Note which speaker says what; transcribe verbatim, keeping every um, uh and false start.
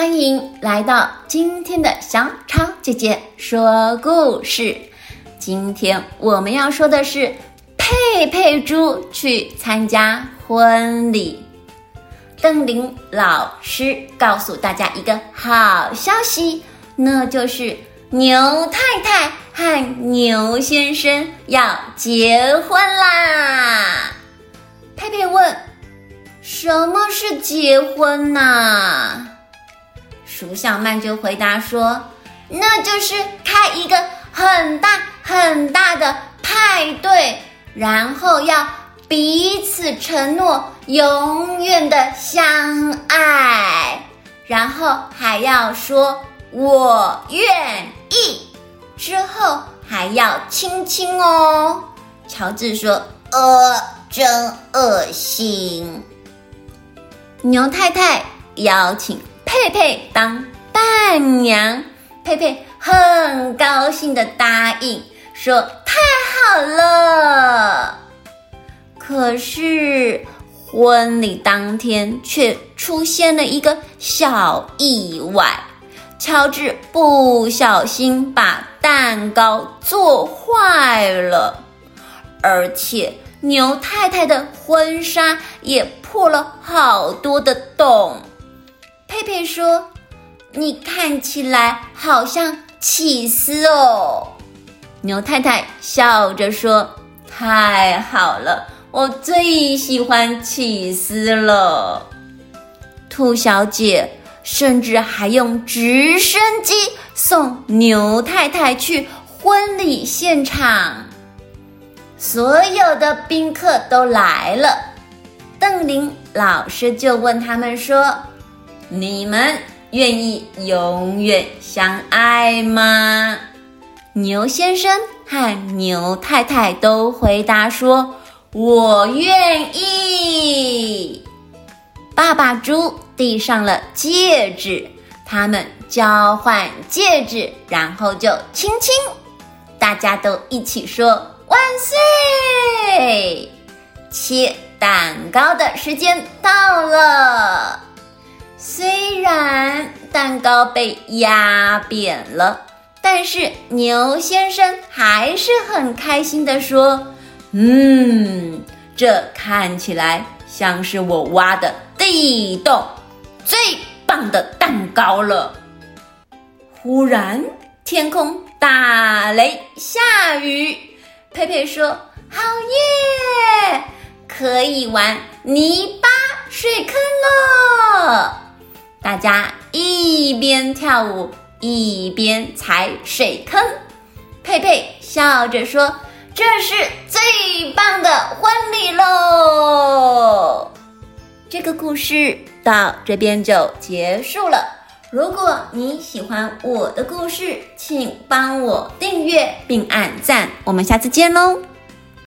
Speaker 1: 欢迎来到今天的小草姐姐说故事。今天我们要说的是佩佩猪去参加婚礼。邓玲老师告诉大家一个好消息，那就是牛太太和牛先生要结婚啦。佩佩问，什么是结婚啊？鼠小曼就回答说，那就是开一个很大很大的派对，然后要彼此承诺永远的相爱，然后还要说我愿意，之后还要亲亲哦。乔治说，呃，真恶心。牛太太邀请佩佩当伴娘，佩佩很高兴地答应，说太好了。可是婚礼当天却出现了一个小意外，乔治不小心把蛋糕做坏了，而且牛太太的婚纱也破了好多的洞。佩佩说，你看起来好像起司哦。牛太太笑着说，太好了，我最喜欢起司了。兔小姐甚至还用直升机送牛太太去婚礼现场。所有的宾客都来了，邓玲老师就问他们说，你们愿意永远相爱吗？牛先生和牛太太都回答说，我愿意。爸爸猪递上了戒指，他们交换戒指，然后就亲亲，大家都一起说万岁！切蛋糕的时间到了。虽然蛋糕被压扁了，但是牛先生还是很开心地说，嗯，这看起来像是我挖的第一洞最棒的蛋糕了。忽然天空打雷下雨，佩佩说，好耶，可以玩泥巴水坑了。大家一边跳舞一边踩水坑，佩佩笑着说，这是最棒的婚礼咯。这个故事到这边就结束了。如果你喜欢我的故事，请帮我订阅并按赞，我们下次见咯。